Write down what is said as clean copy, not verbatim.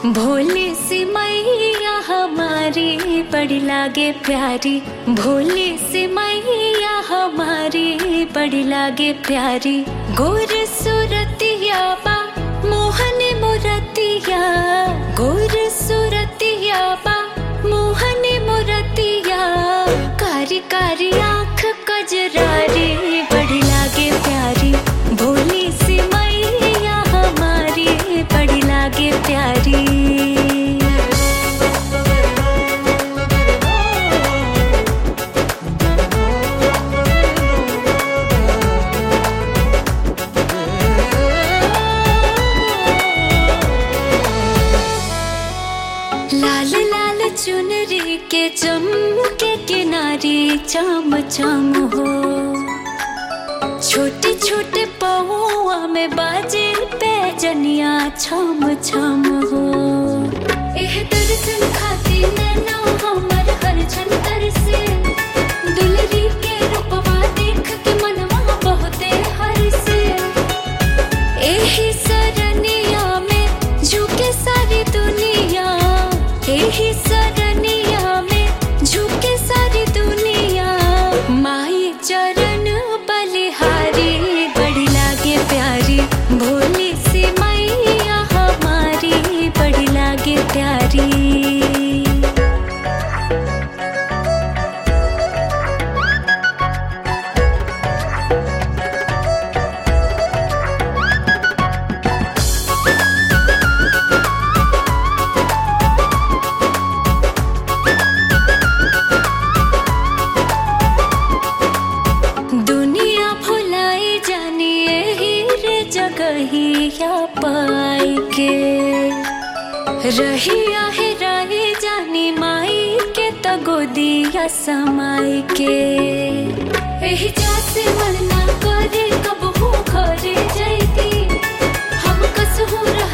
भोली सी मैया हमारी बड़ी लागे प्यारी, भोली सी मैया हमारी बड़ी लागे प्यारी। गोर सूरतिया बा मोहनी मूरतिया, गोर सूरतिया बा मोहनी मूरतिया। कारी कारी आँख कजरारी बड़ी लागे प्यारी, भोली सी मैया हमारी बड़ी लागे प्यारी। लाल लाल चुनरी के चमके किनारी चम चम हो, छोटे छोटे पहुआ में बाजे पैजनिया छम छम हो। एह दर्शन खाती नैना हमर हर छन तरसे, दुलरी के रूपवा देख के मनवा बहुते हरसे। एही सरनिया में झुके सारी दुनिया, एही सरनिया में झुके सारी दुनिया। माई चरण बलिहारी बड़ी लागे प्यारी, भोली सी मैया हमारी बड़ी लागे प्यारी। दुनिया भुलाई जानी यही रे जगहिया पाई के, रहिया है राही जानी माई के तगोदिया समाई के। एही जासे मन ना करे कब हूँ घरे जैती, हम कसहूँ